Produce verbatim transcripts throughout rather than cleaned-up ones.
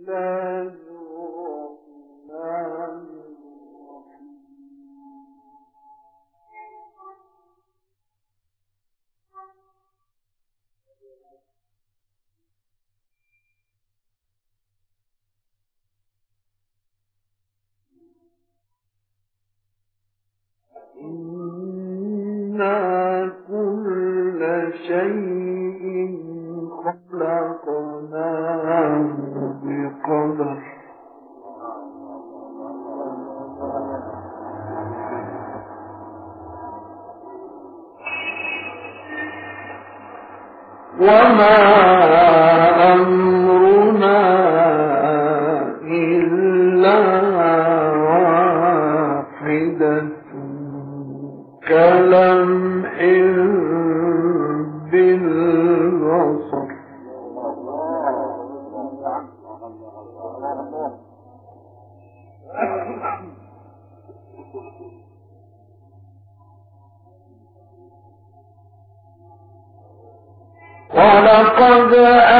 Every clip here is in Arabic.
إنا كل شيء خلقناه بقدر وما أمرنا إلا واحدة كلمح بالبصر ولقد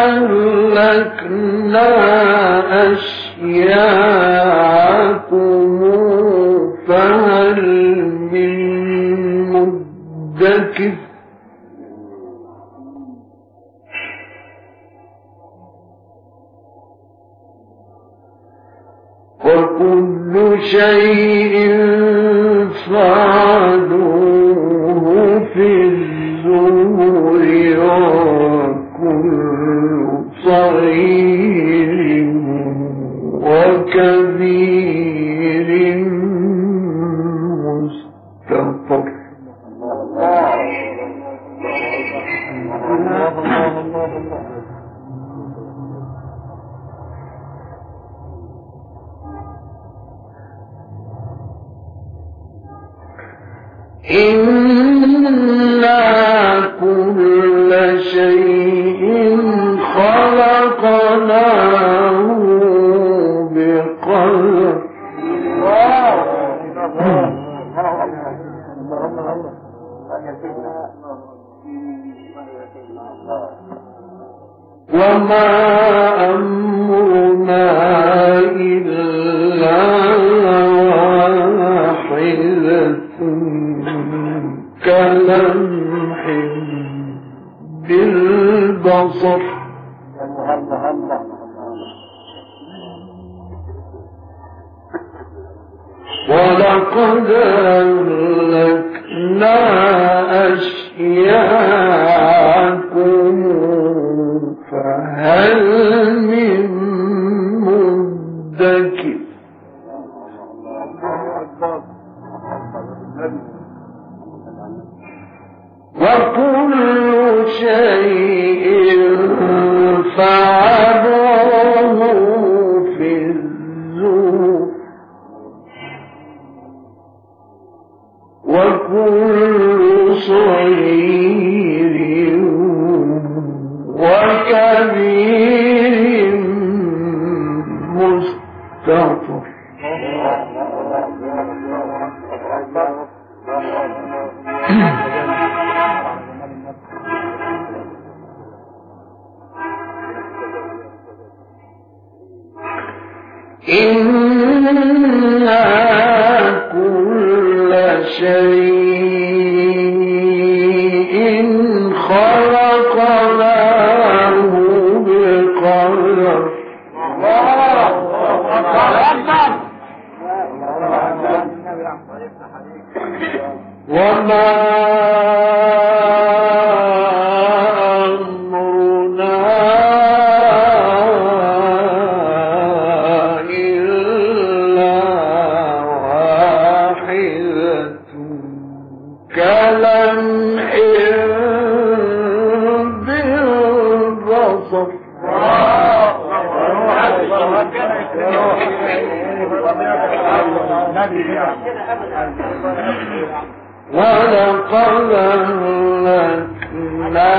أهلكنا أشياعكم فهل من مدكر وكل شيء فعلوه في الزبر وكل صغير وكبير مستطر. إنا كل شيء خلقناه بقدر وما أمرنا إلا واحدة كلمح بالبصر ولقد أهلكنا أشياعكم فهل من مدكر وكل شيء فعلوه في الزبر وكل صغير وكبير مستطر. إنا كل شيء خلقناه بقدر وما ولقد أهلكنا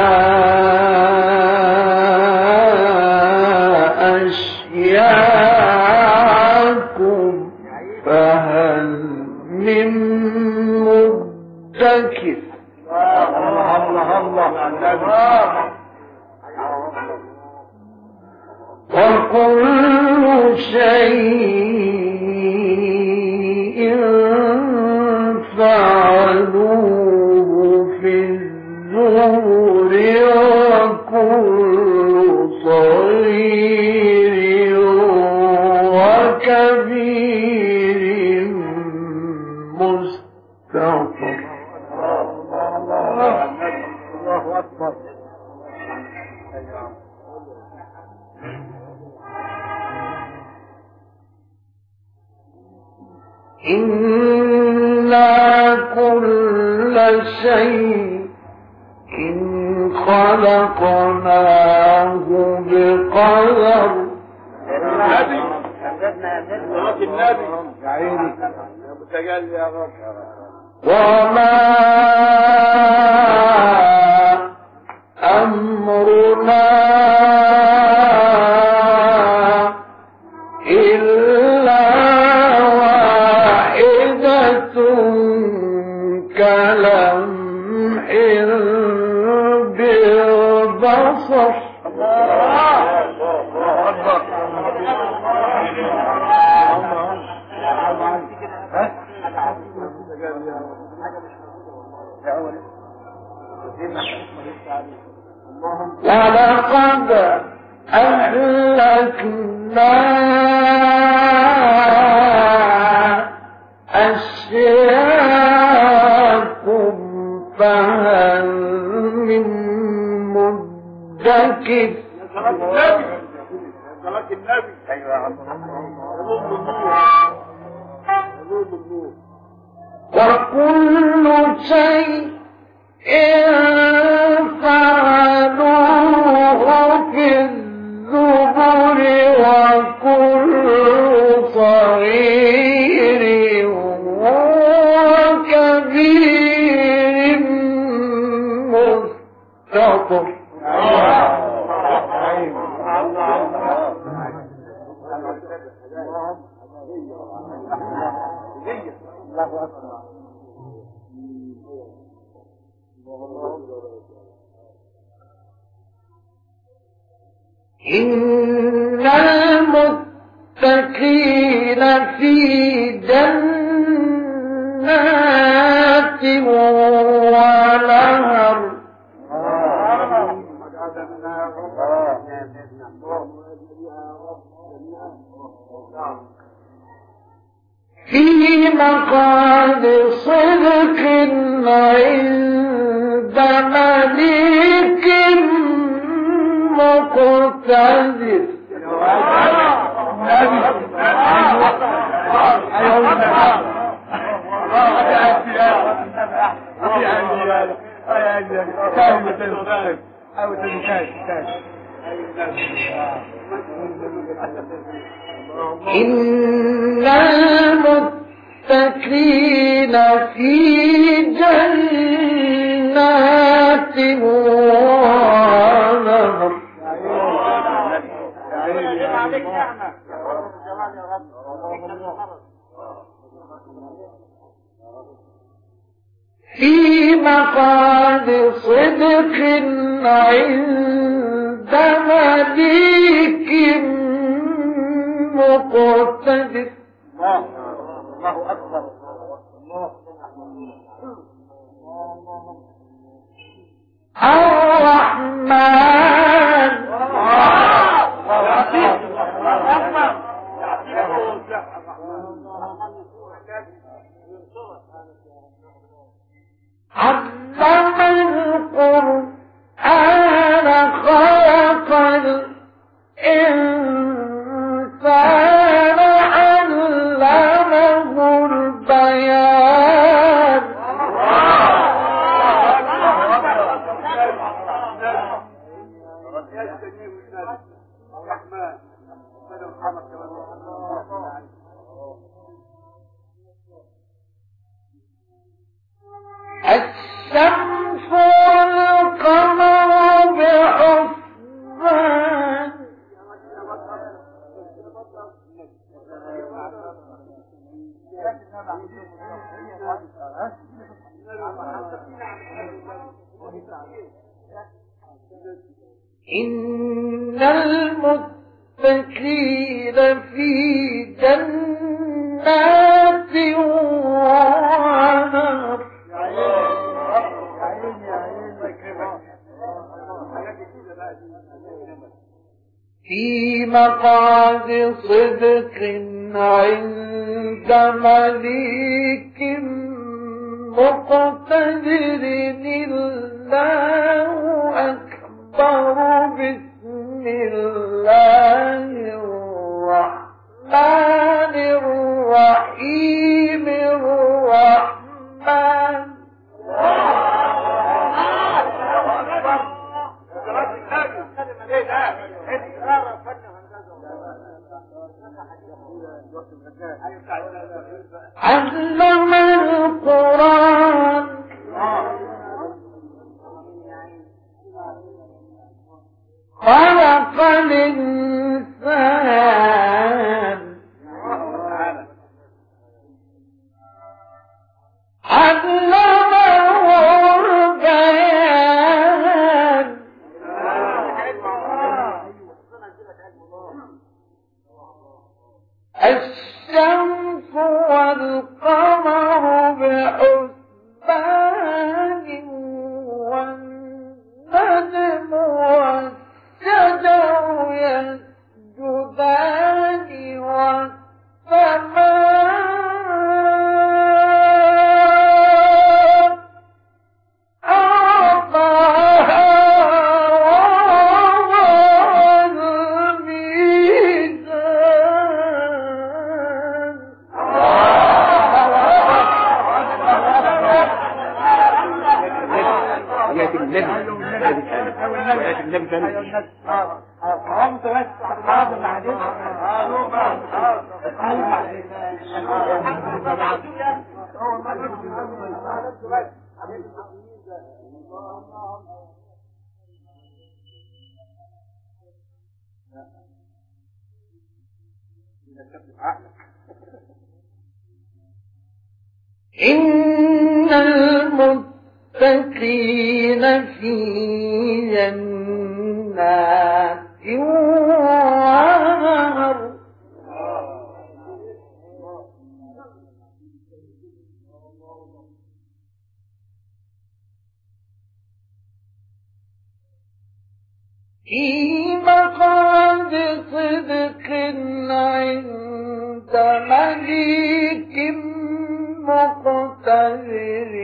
أشياعكم فهل من مدكر وكل شيء فعلوه في الزبر وكل صغير وكبير مستطر. الله أكبر. إنا كل شيء خلقناه بقدر. النبي النبي يا عيني يا متجلي يا رب. وما أمرنا إلا واحدة كلمح بالبصر. ولقد أهلكنا أشياءكم فهل من مدكر. صلاة النبي. أيوة يا عم. وكل شيء فعلوه في الزبر وكل صغير وكبير مستطر. إن المتقين في جنات ونهر في مقعد صدق عند مليك مقتدر. إن المتقين في جنات ونهر في مقعد صدق عند مليك مقتدر. الله أكبر. الرحمن علم القرآن خلق الإنسان علمه البيان. الشمس والقمر بحسبان. إن المتقين المتقين في جنات ونهر في مقعد صدق عند مليك مقتدر الله أكبر بسم الله الرحمن الرحيم الرحمن علم القرآن خلق الإنسان علمه البيان الشمس والقمر بحسبان والنجم والشجر يسجدان والسماء رفعها والميزان وياتي النبي وياتي النبي ثاني قمت بس بعض الحديث إن المتقين في جنات ونهر في مقعد صدق عند مليك مقتدر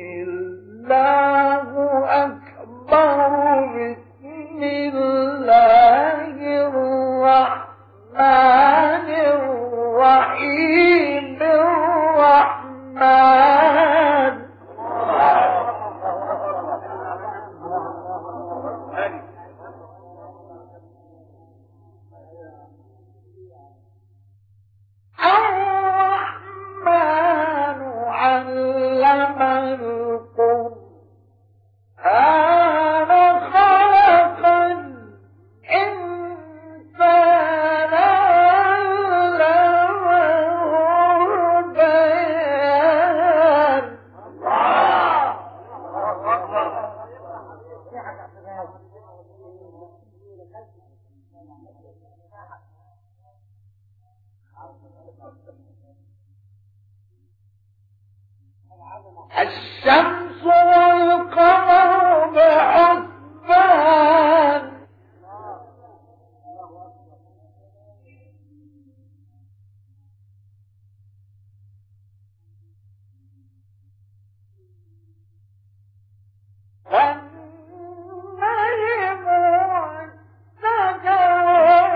الله أكبر بسم الله الرحمن الرحيم الرحمن الرحمن علم القرآن خلق الإنسان علمه البيان الشمس والقمر بحسبان والنجم والشجر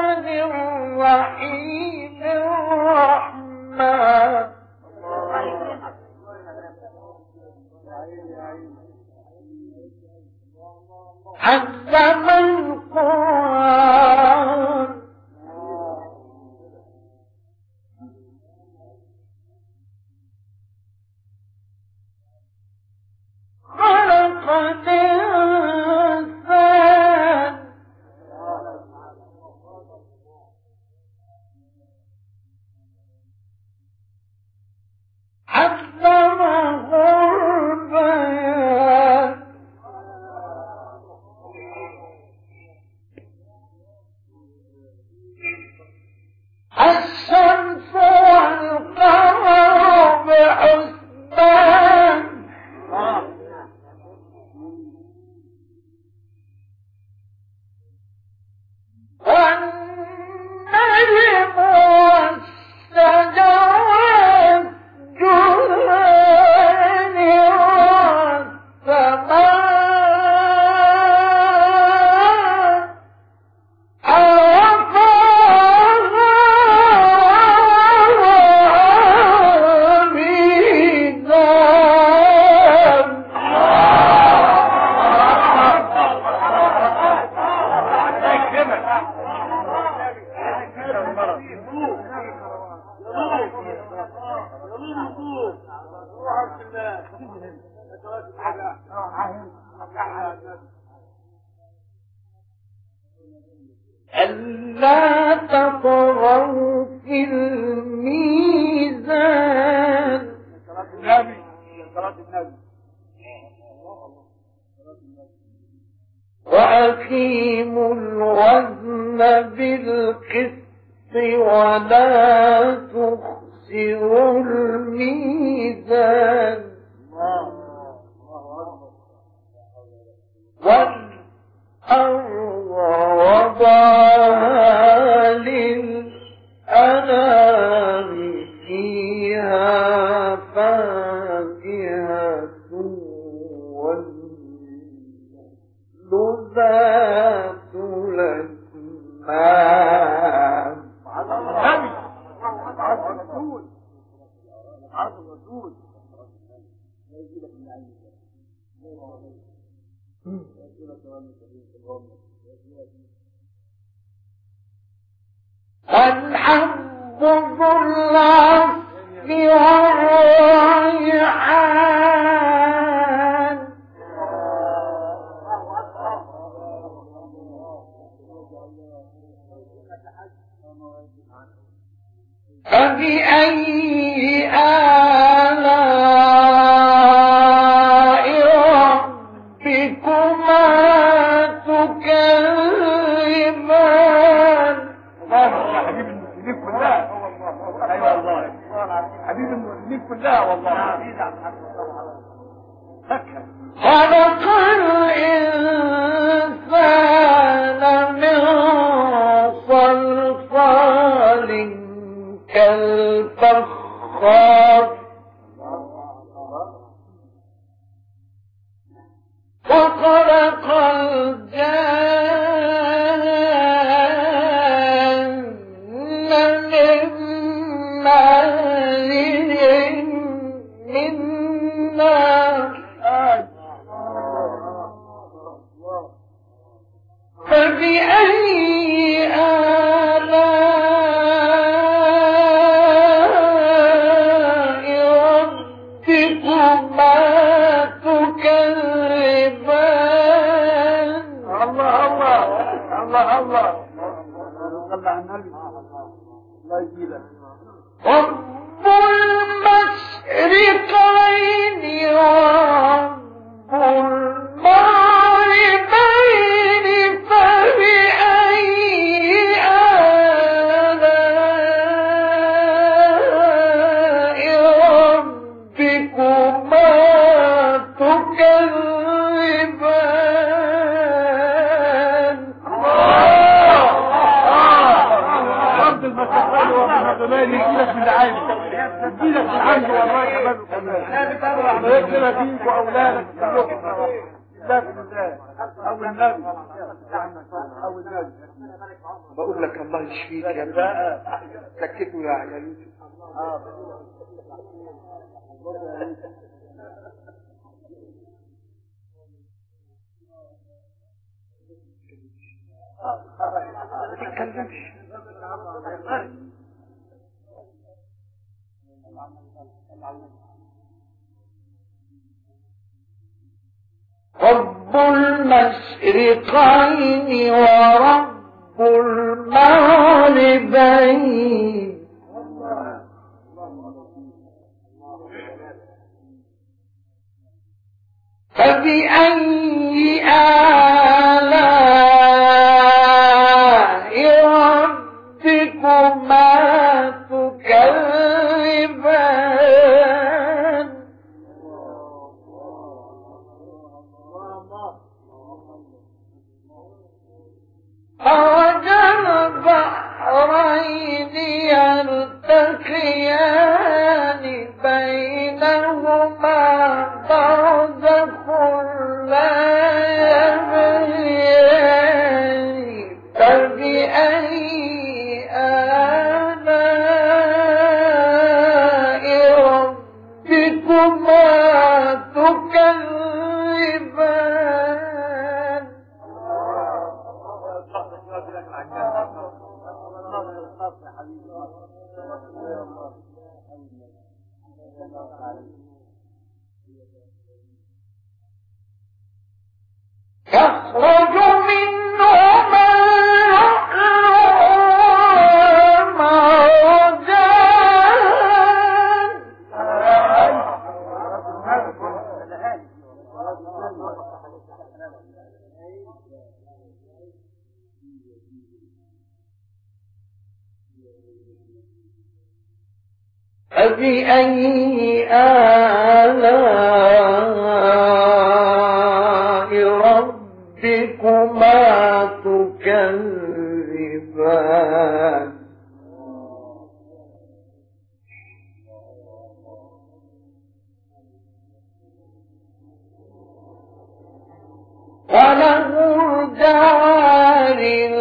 الرحيم الرحمن علم القرآن خلق الإنسان علمه البيان الشمس والقمر بحسبان والنجم والشجر يسجدان ألا تطغوا في الميزان وأقيموا الوزن بالقسط ولا تخسروا الميزان والأرض وضعها للأنام فيها فاكهة والنخل ذات الأكمام والحب ذو العصف والريحان فبأي آلاء ربكما تكذبان حبيب المسلمين كلها ايوه والله حبيب المسلمين كلها والله خلق الإنسان من صلصال كالفخار وخلق الجان من مارج من نار فبأي آلاء ربكما تكذبان الله الله الله الله صلى على النبي الله يجيلك رب المشرقين ورب المغربين فبأي آلاء ربكما تكذبان رب المشرقين ورب المغربين يجيلك من العالم يجيلك من عنده والله كمان ويكتب فيك وأولادك كلهم لا بالله أو النبي أو النبي بقول لك الله يشفيك يا ابني، سكته يا يا يوسف. ما تتكلمش. رب المشرقين ورب المغربين فبأي آلاء ربكما تكذبان مرج البحرين يلتقيان بينهما برزخ لا يبغيان فبأي آلاء ربكما تكذبان يخرج منهما اللؤلؤ والمرجان فبأي آلاء ربكما تكذبان وله الجوار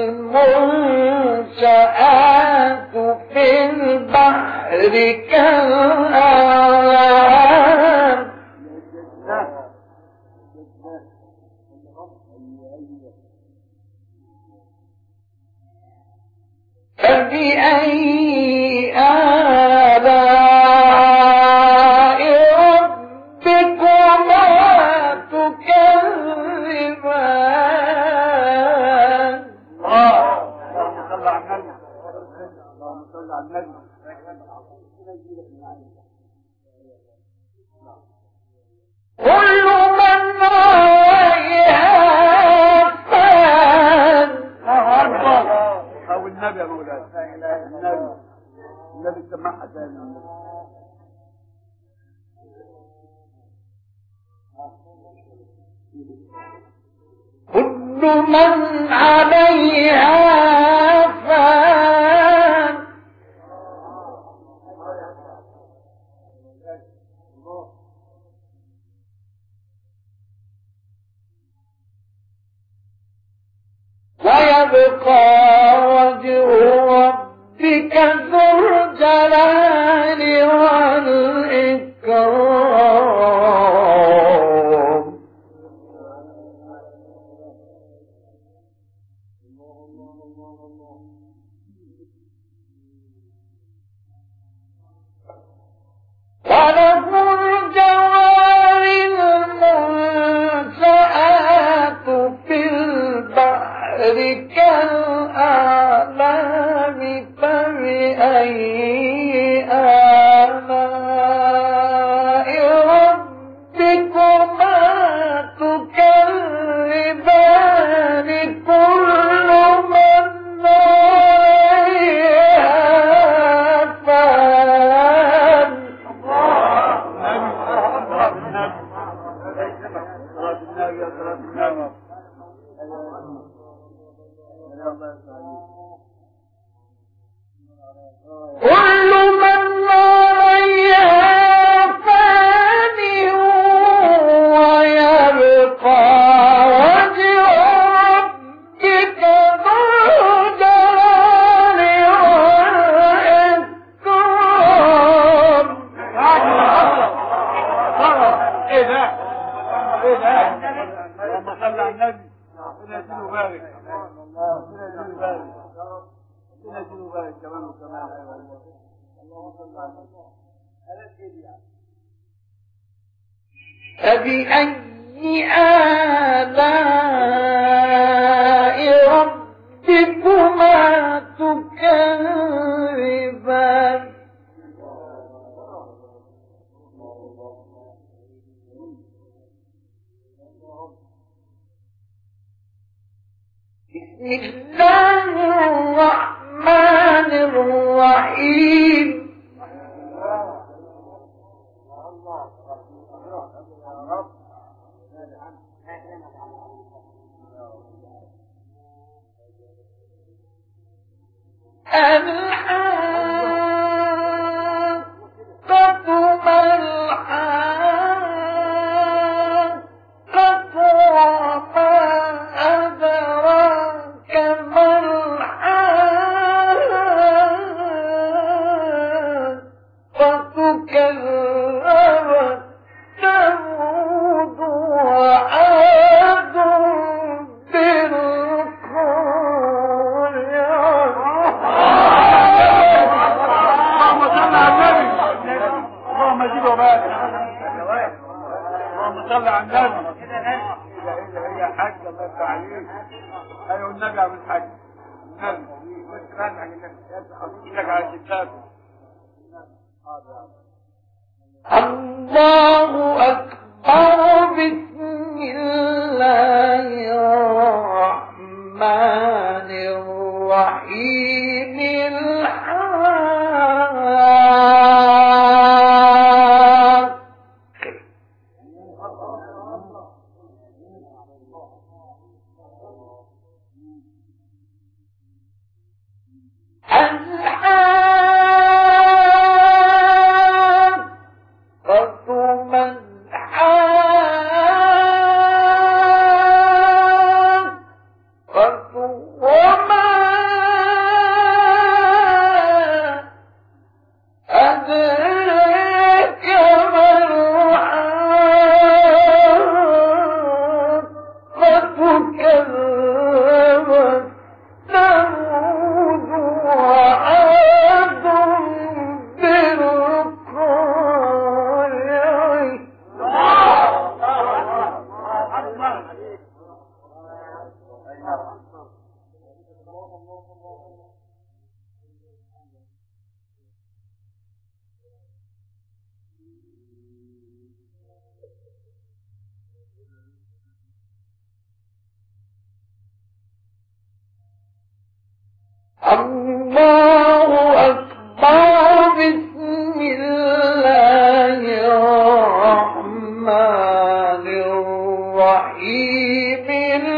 المنشآت في البحر كالأعلام فبأي آلاء ربكما تكذبان اللهم صل على النبي اللهم صل على النبي كل من عليها فان أو النبي يا مولانا النبي النبي سمعها دائما كل من عليها فان ويبقى وجه ربك ذو الجلال والإكرام وله الجوار المنشآت في البحر كالأعلام فبأي نجيب بقى كمان وكمان. اللهم صل على النبي. فبأي آلاء ربكما تكذبان بسم الله الرحمن الرحيم الحاقة ما الحاقة وما أدراك ما الحاقة كذبت ثمود وعاد صلى على النبي. هي حاج الله يفتح عليك. ايوه النبي عم الحاج. النبي مش راجع لك على الكتاب. الله أكبر. بسم الله الرحمن الرحيم. الله أكبر. بسم الله الرحمن الرحيم.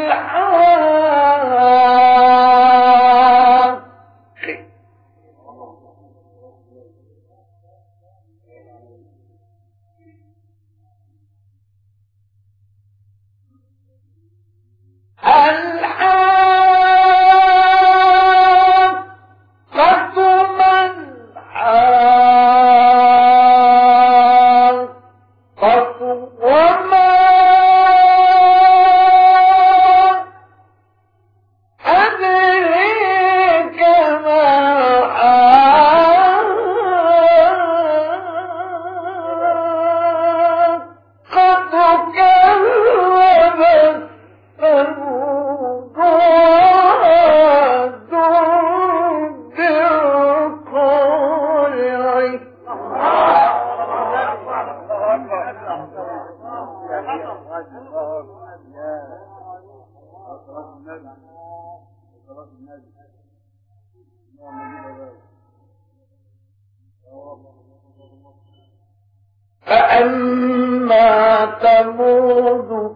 فأما ثمود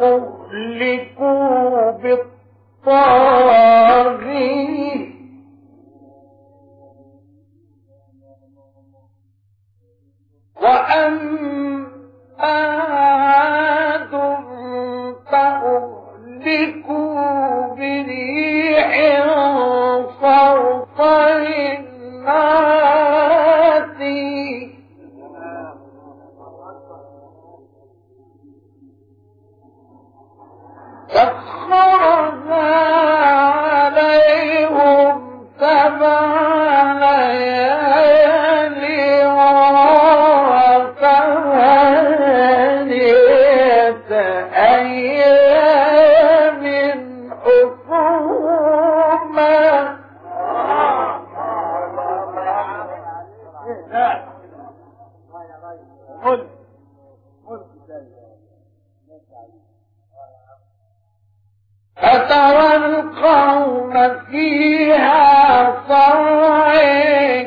فأهلكوا بالطاغية وأما عاد فأهلكوا بريح صرصر عاتي سخرها عليهم سبع فترى القوم فيها صرعى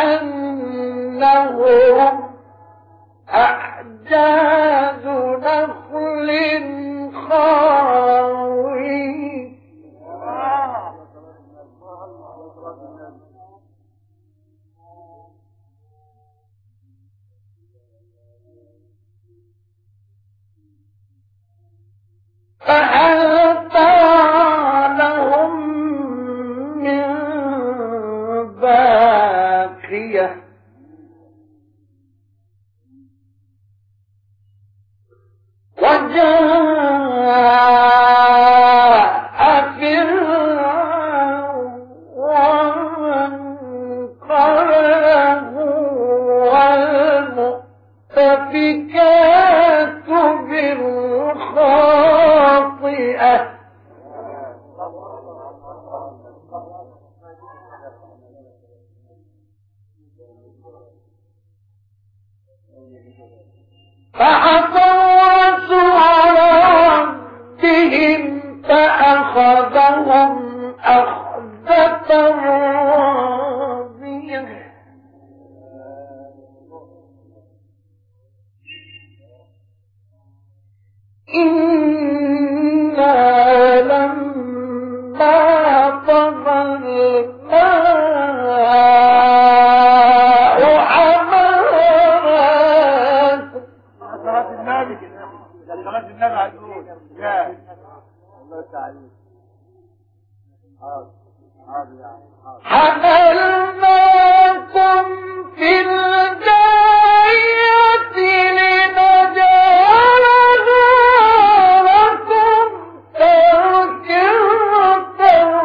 كأنهم أعجاز نخل خاوي فهل ترى لهم من باقية وجاء فرعون وانقلب والمؤتفكات بالخاطئة فعصوا رسول ربهم فأخذهم أخذة رابية إنا لما طغى الماء حملت صلاة النبي كده صلاة النبي عدول يا الله تعالى حملناكم في الجارية لنجعلها لكم تذكرة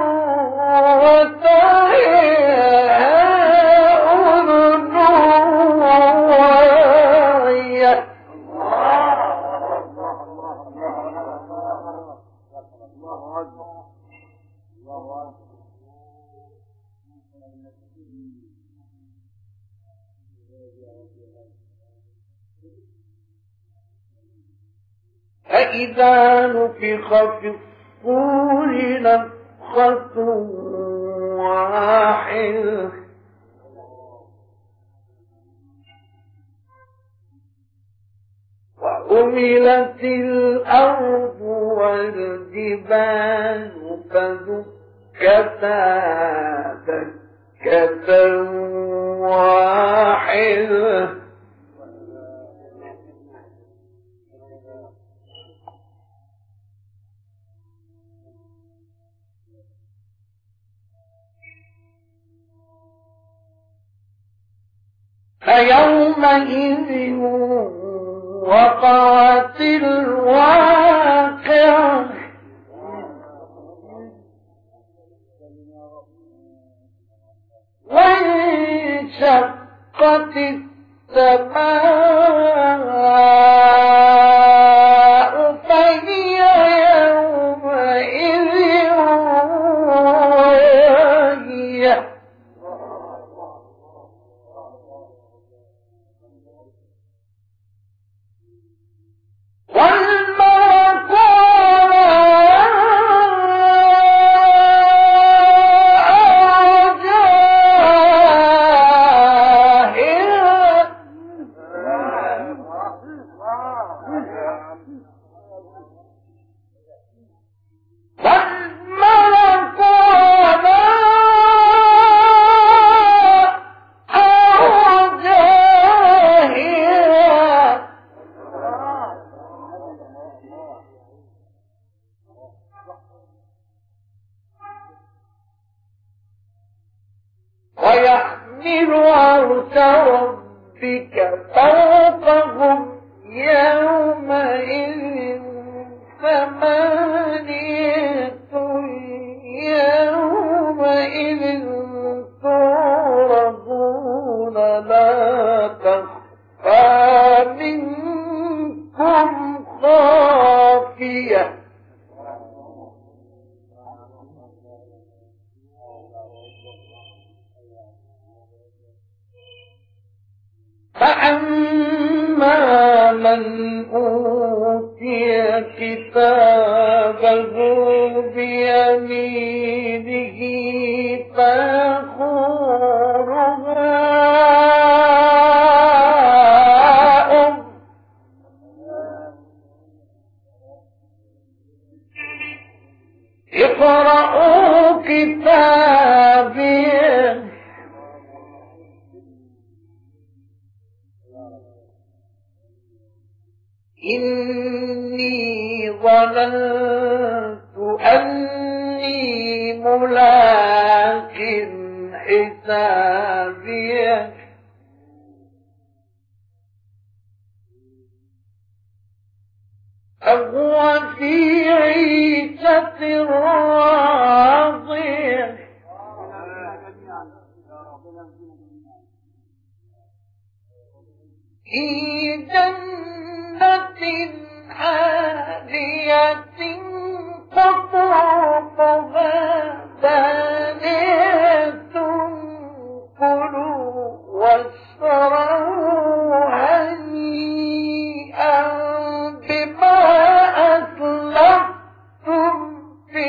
وتعيها أذن واعية فإذا نفخ في الصور نفخة واحدة وحملت الأرض والجبال فدكتا دكة واحدة فيومئذ وقعت الواقعة وانشقت السماء فهي يومئذ واهية والملك على ويحمل عرش ربك فوقهم يومئذ ثمانية يومئذ إني ظننت أني ملاق حسابيه فهو في عيشة راضية في جنة عالية قطوفها دانية كلوا واشربوا هنيئا بما أسلفتم في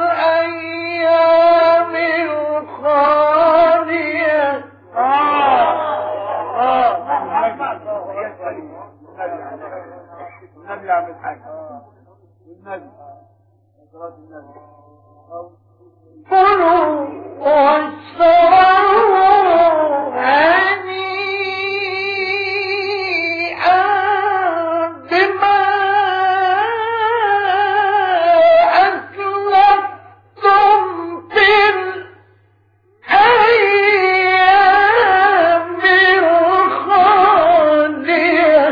الأيام الخالية. النبي عم الحاج والنبي صلاة النبي كلوا واشربوا هنيئا بما أسلفتم في الأيام الخالية.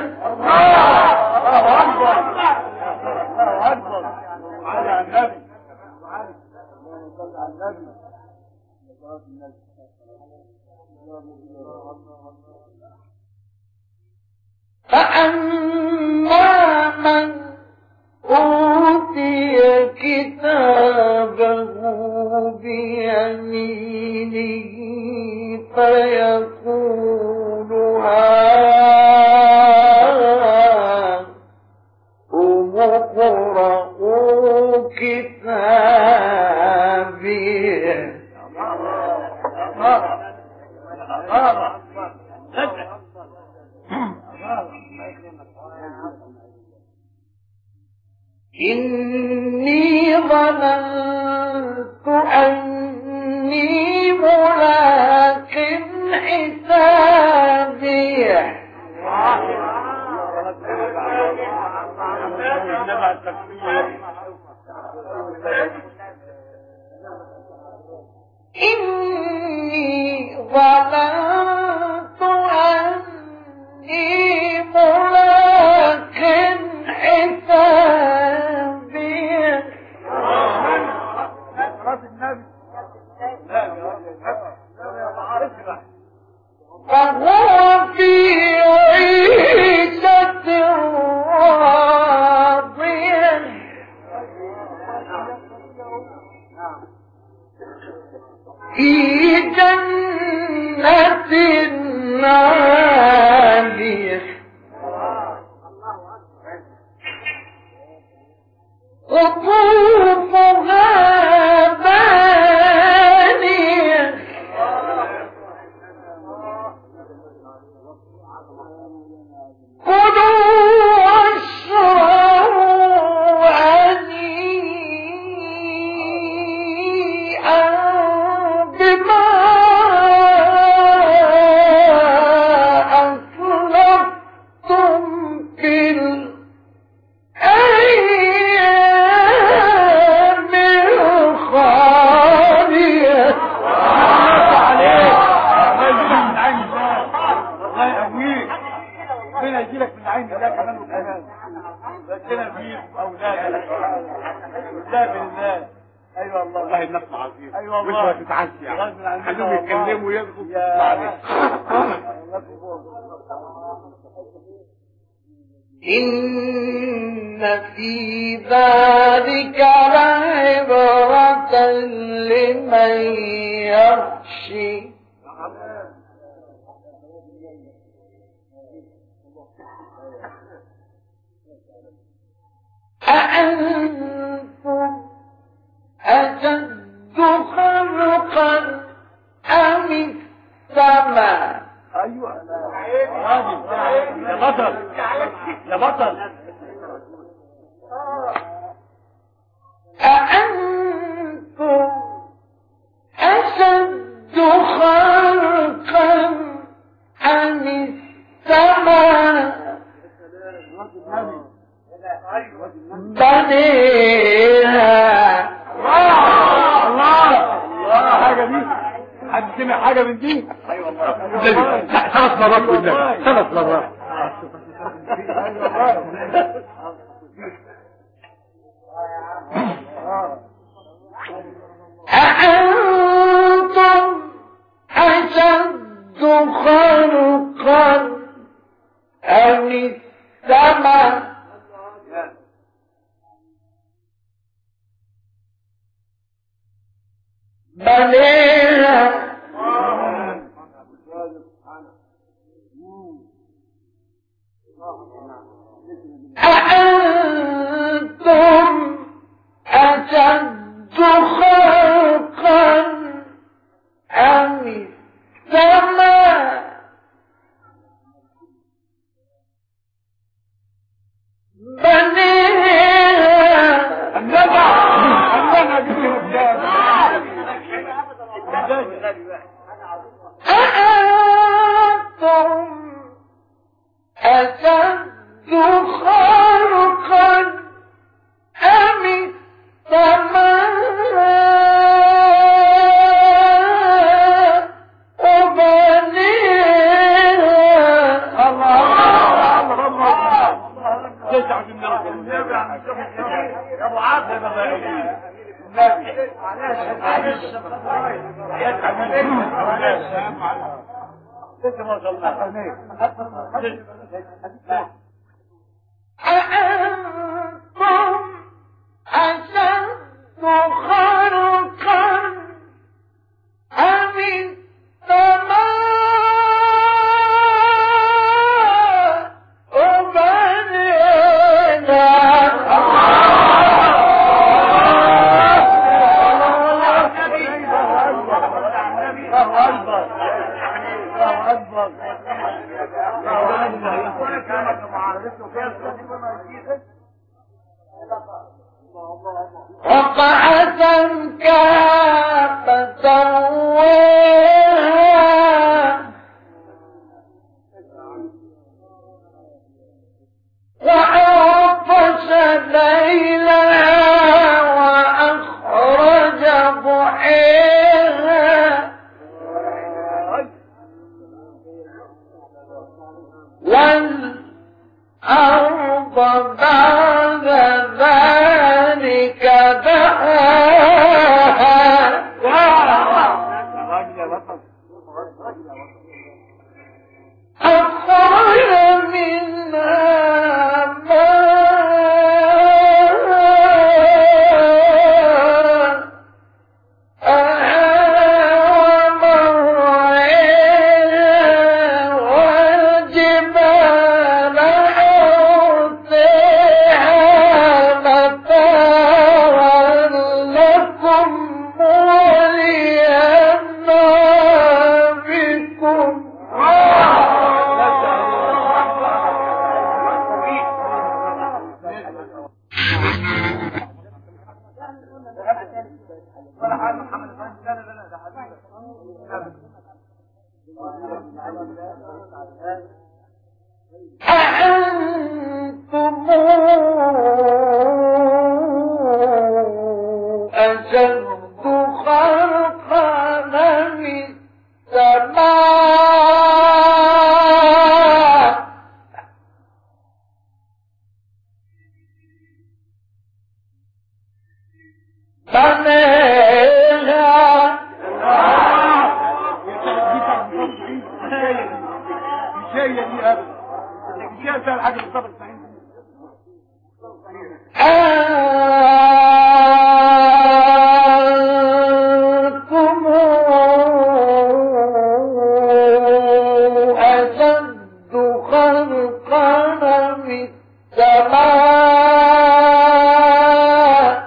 فأما من أوتي كتابه بيمينه فيقول هاؤم اقرءوا كتابيه إني ظننت أني ملاق حسابيه إني ظننت أني ملاق حسابيه فهو في عيشة راضية في جنة عالية قطوفها دانية كلوا واشربوا هنيئا بما أسلفتم في الأيام الخالية. ربنا يجيلك من عين الله كمان وكمان ربنا فيك واولادك اولاد الله. ايوه والله والله النفس عظيم. ايوه والله مش هتتعشى يعني خليهم يتكلموا وياخدوا إن في ذلك لعبرة لمن يخشى أأنتم أشد خلقا أم السماء. ايوه يا بطل يا بطل. أأنتم أشد خلقا أم السماء حد سمع حاجه من دي؟ ايوه والله ثلاث مرات بالله ثلاث مرات أأنتم أشد خلقا أم السماء بنيها أأنتم أشد خلقا أم السماء بنيها النبع النبع أأنتم أشد خلقا أم السماء وبنيها يا ابو عبد أأنتم أشد خلقا أم السماء وقعت كافة وأغطش ليلها وأخرج ضحيها والأرض بعد ذلك دحاها أخرج منها أأنتم أشد خلقا من السماء بنيها شيء دي ابدا شيء سهل حاجه بالصبر صحيح أنتم أشد خلقا من السماء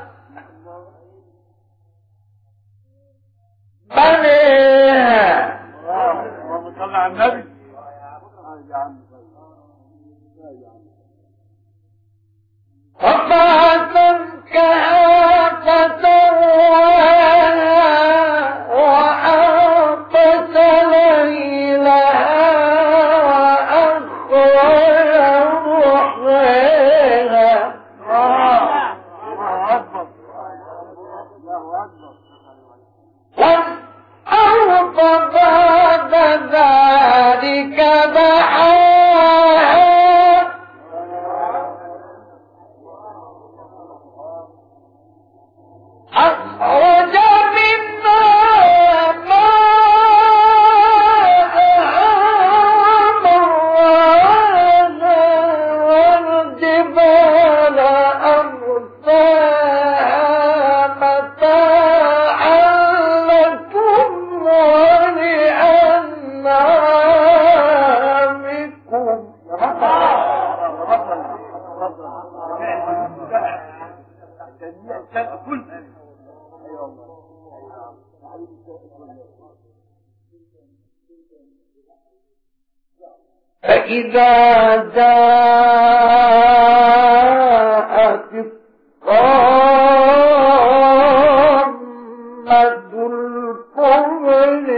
بنيها اللهم صل على النبي وقعت كافة وأغطش ليلها وأخرج ضحيها والأرض فإذا جاءت الطامة الكبرى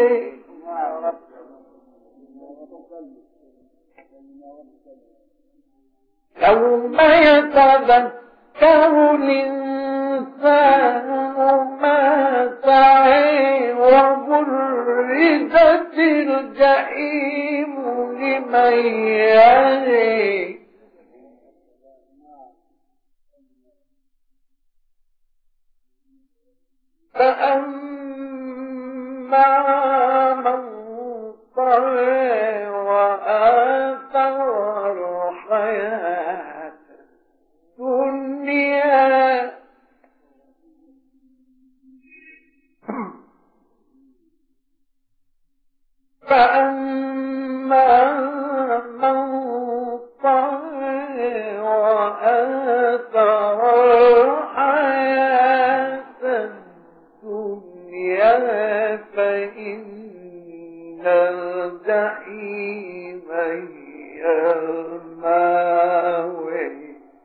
يوم يتذكر الإنسان ما سعى وبرزت الجحيم لمن يرى فأما من طغى وآثر الحياة الدنيا فأما من طغى وآثر الحياة الدنيا فإن الجحيم هي المأوى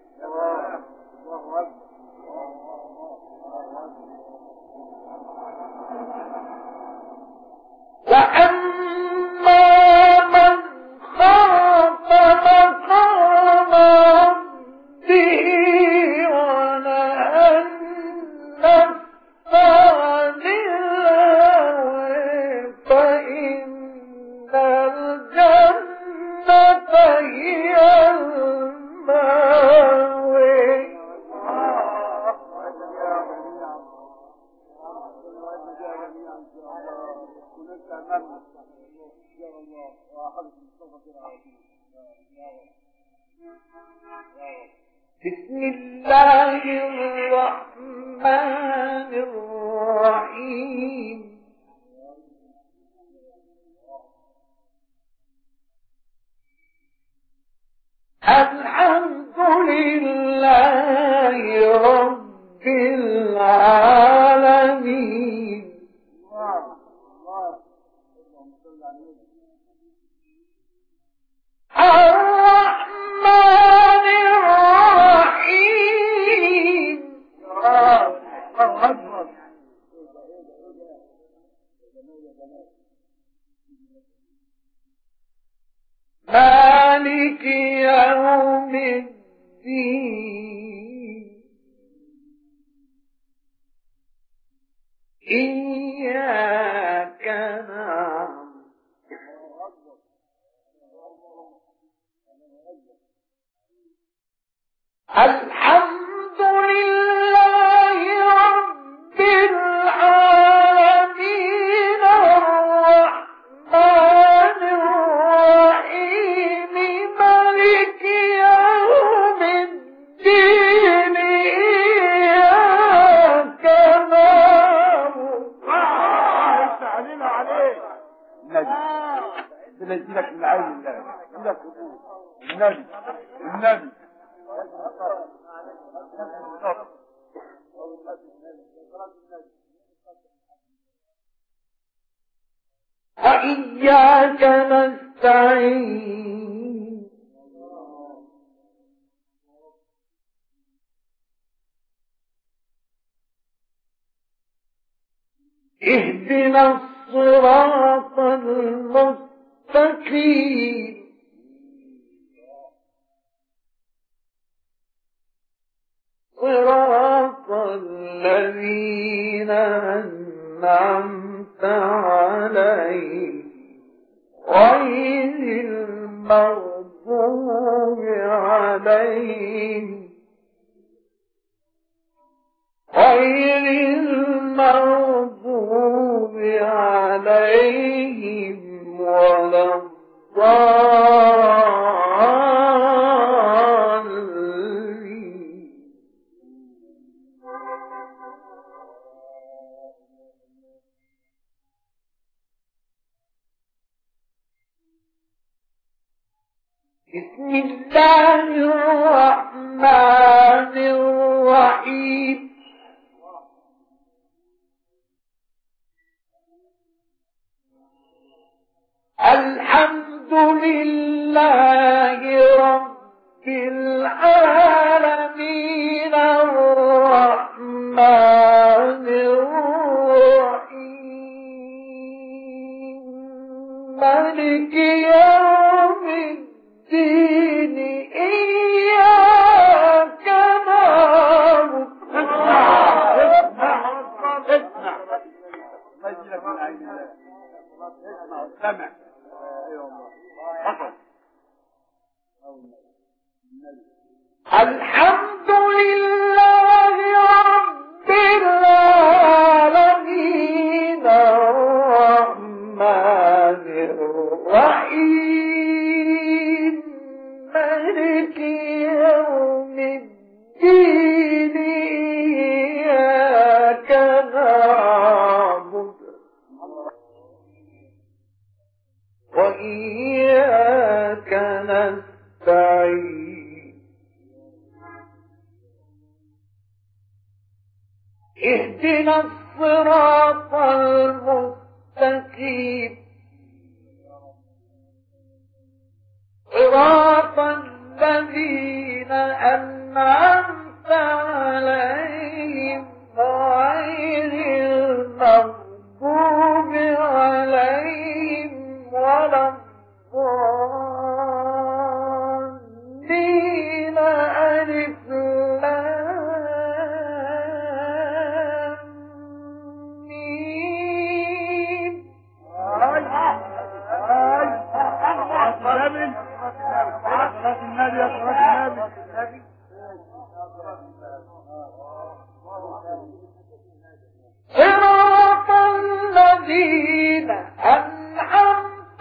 وأما من خاف مقام ربه ونهى النفس عن الهوى فإن الجنة هي المأوى بسم الله الرحمن الرحيم الحمد لله رب العالمين الرحمن الرحيم مالك يوم الدين إياك نعبد الحمد لله رب العالمين الرحمن الرحيم مالك يوم الدين إياك نعبد علينا عليك النبي بنجيلك من عين الله النبي النبي وإياك نستعين اهدنا الصراط المستقيم صراط الذين أنعمت عليهم غير المغضوب عليهم غير المغضوب عليهم ولا الضالين بسم الله الرحمن الرحيم الحمد لله رب العالمين الرحمن الرحيم مالك يوم الدين إياك نعبد سمع الحمد لله رب العالمين الرحمن الرحيم مالك يوم الدين إياك نعبد وإياك نستعين اهدنا الصراط المستقيم صراط الذين أنعمت عليهم غير المغضوب عليهم ولا الضالين ألف لام ميم صلاة النبي يا صلاة النبي صراط الذين أنعمت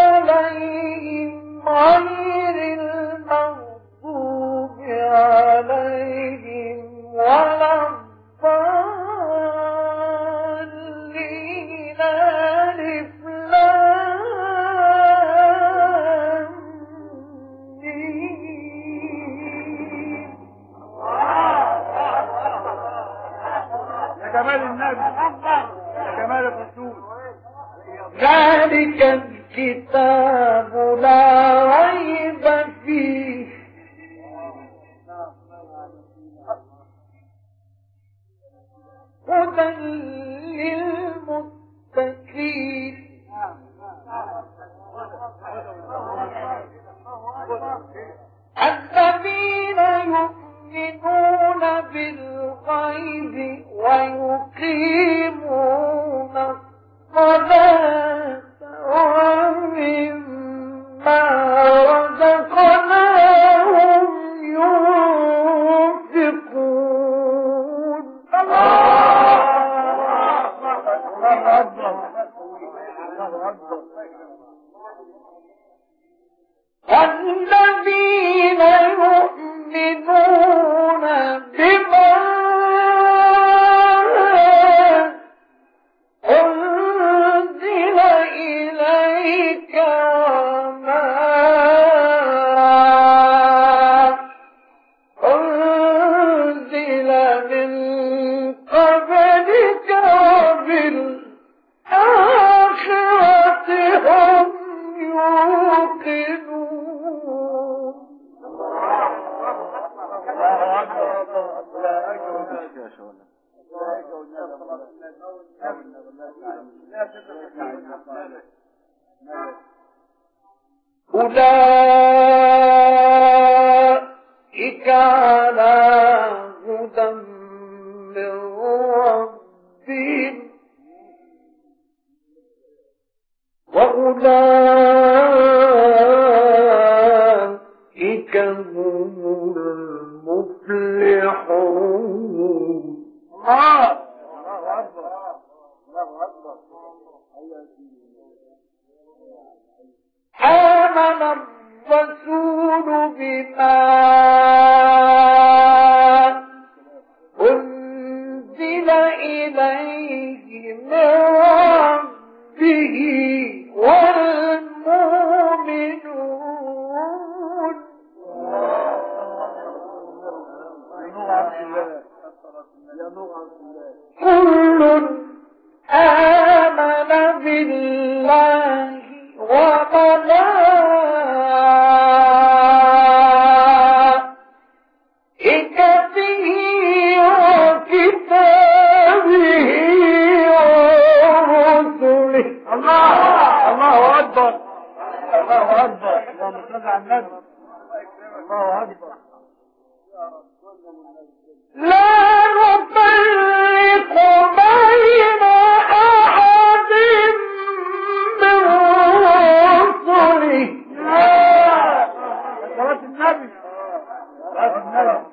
عليهم غير المغضوب عليهم ولا الضالين ألف لام ميم يا جمال النبي يا جمال الرسول ذلك الكتاب لا ريب فيه هدى للمتقين الذين يؤمنون بالغيب ويقيمون الصلاة ومما رزقناهم ينفقون والذين يؤمنون بما أنزل إليك وما أنزل من قبلك وبالآخرة هم يوقنون أولئك على هدى من ربهم وأولئك هم المفلحون الله أكبر الله أكبر آمن الرسول بما أنزل إليه من ربه والمؤمنون كل آمن بالله وملائكته الله اكبر الله اكبر اللهم صل على النبي الله اكبر لا نفرق بين أحد من رسله صلاة النبي صلاة النبي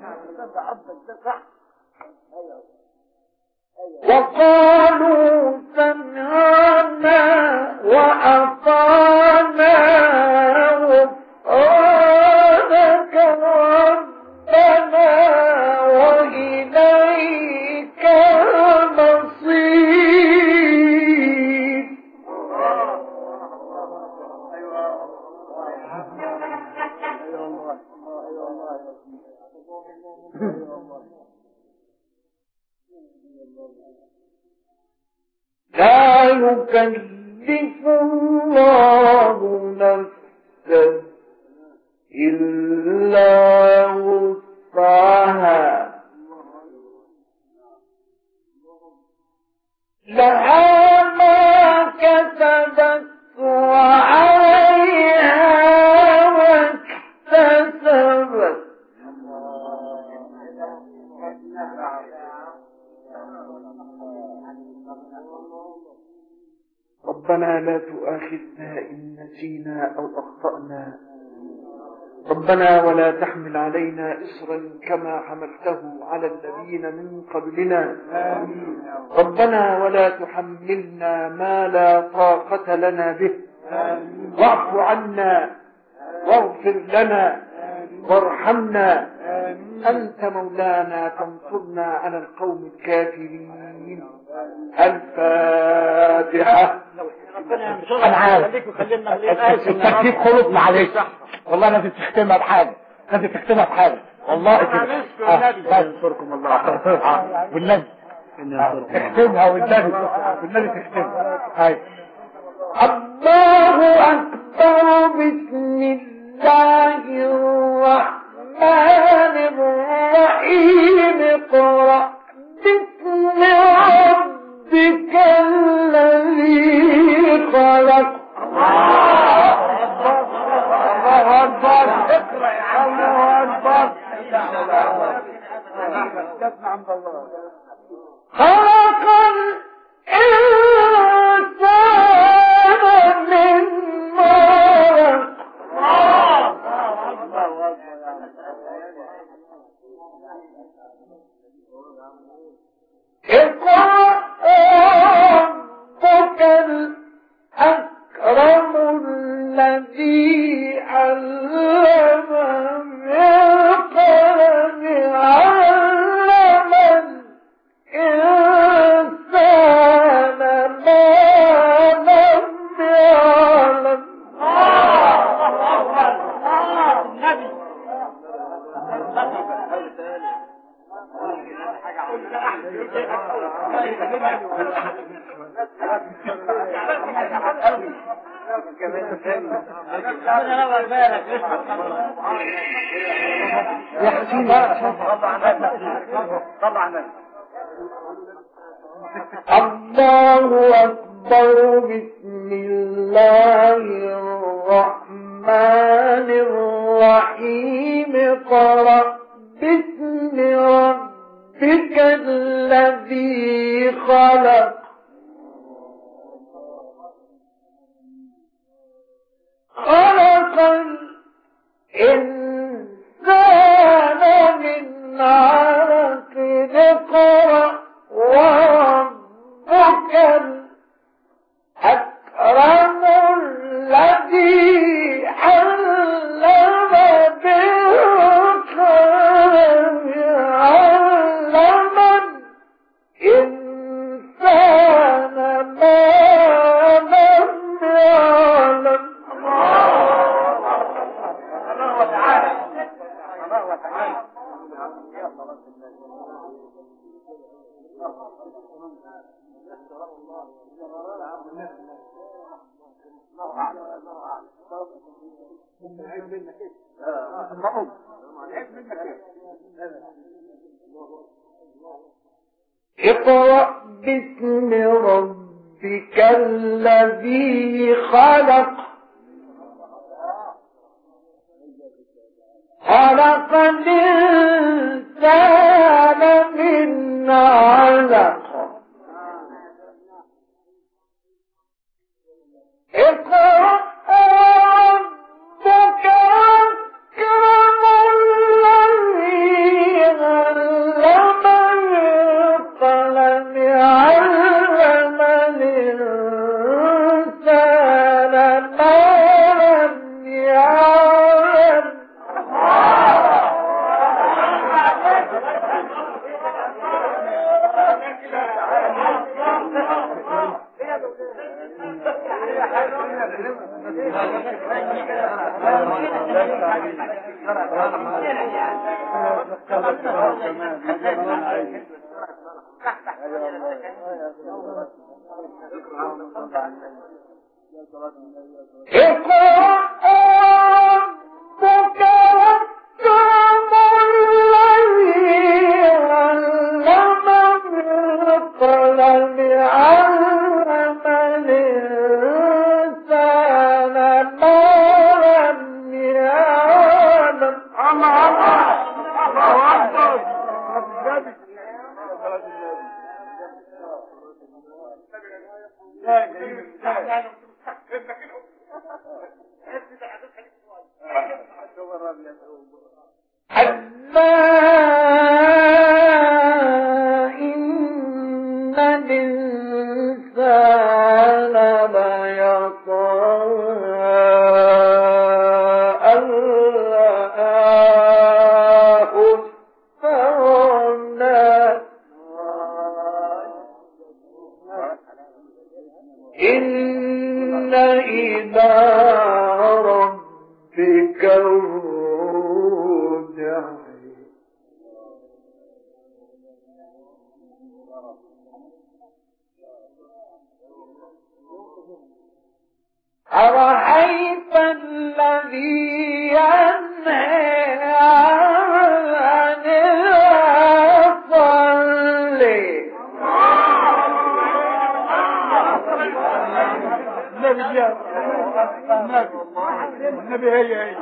وقالوا سمعنا وأطعنا غفرانك ربنا وإليك المصير. لا يكلف الله نفسا إلا وسعها لها ما كسبت وعليها ما اكتسبت. ربنا لا تؤاخذنا إن نسينا أو أخطأنا ربنا ولا تحمل علينا إصرا كما حملته على الذين من قبلنا ربنا ولا تحملنا ما لا طاقة لنا به واعف عنا واغفر لنا وارحمنا أنت مولانا فانصرنا على القوم الكافرين. الفاتحة. انا عارف الترتيب خلص معلش والله لازم تختمها بحاجه لازم تختمها بحاجه والله كده لا ينصركم الله والنبي اختمها والنبي والنبي تختمها. هاي الله أكبر. بسم الله الرحمن الرحيم. اقرأ باسم ربك الذي خلق. الله أكبر اقرأ يا عم الله أكبر خلق الإنسان من نار. اقرأ ربك الأكرم الذي علم بالقلم علم الإنسان ما لم يعلم. الله أكبر. بسم الله الرحمن الرحيم. اقرأ باسم ربك الذي خلق. خلق الإنسان من علق. اقرأ وربك الأكرم الذي علم بالقلم علم الإنسان ما لم يعلم. الله تعالى الله تعالى اقرأ باسم ربك ربك الذي خلق خلق الإنسان من علق اقرأ ربك أكرم الذي علم بالقلم علم الإنسان ما لم يعلم إن إلى ربك الرجع أرأيت الذي ينهى عن الصلي النبي هي هي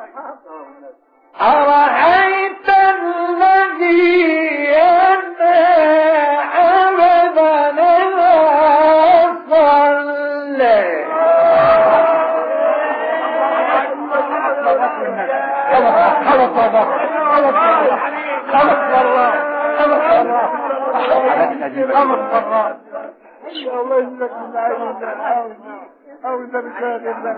أرأيت الذي ينهى عبدا صلى خلص الله خلص خلص الله خلص الله خلص الله الله يجزاك من عين أو إذا بشاهد الله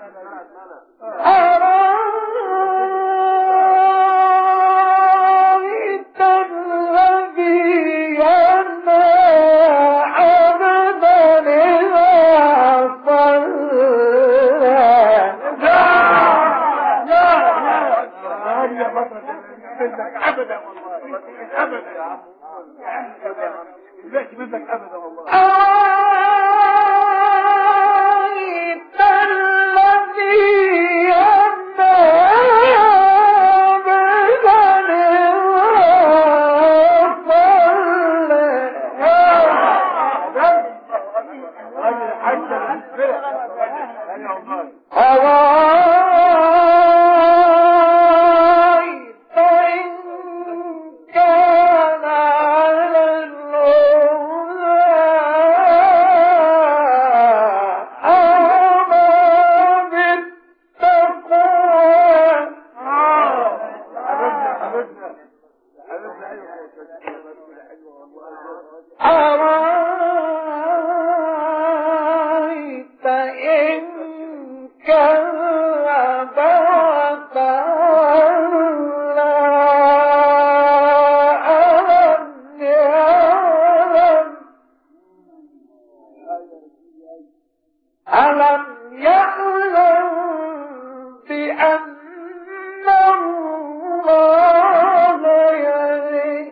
أرأيت الذي ينهى عبدا صلى لا لا هذه فترة أبدا والله أبدا يا عم ليش منك أبدا والله أرأيت الذي ينهى عبدا أرأيت إن كان على الهدى أمر بالتقوى أرأيت إن كذب وتولى ألم يعلم بأن الله يرى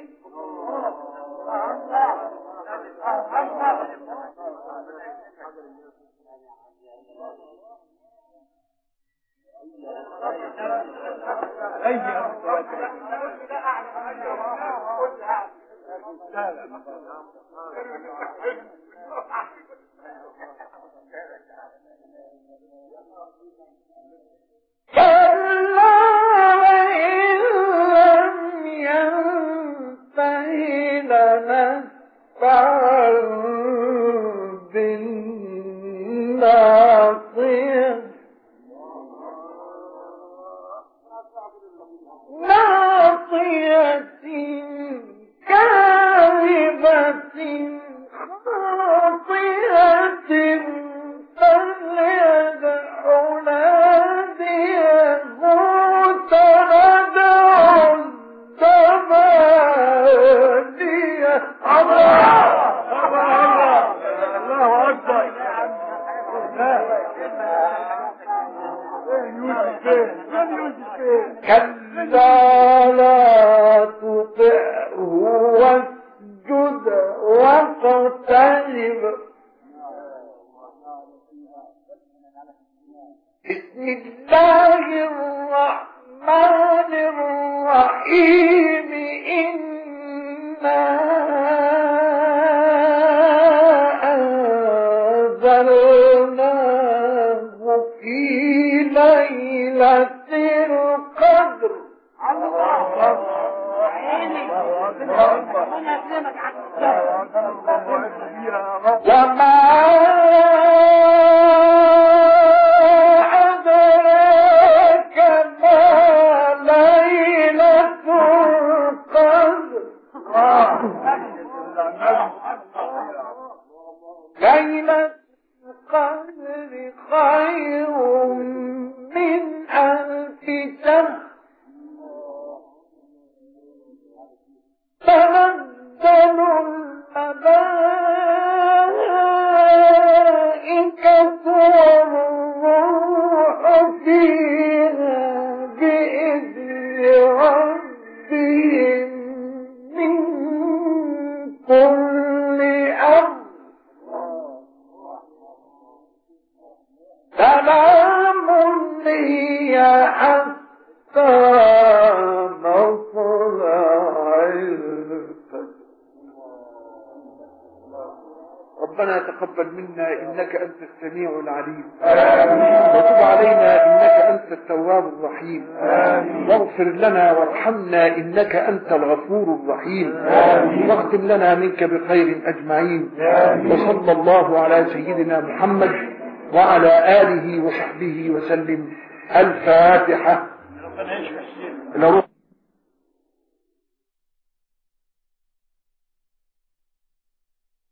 ربنا تقبل منا إنك أنت السميع العليم، وتب علينا إنك أنت التواب الرحيم، واغفر لنا وارحمنا إنك أنت الغفور الرحيم، واختم لنا منك بخير أجمعين. وصلى الله على سيدنا محمد وعلى آله وصحبه وسلم. الفاتحة.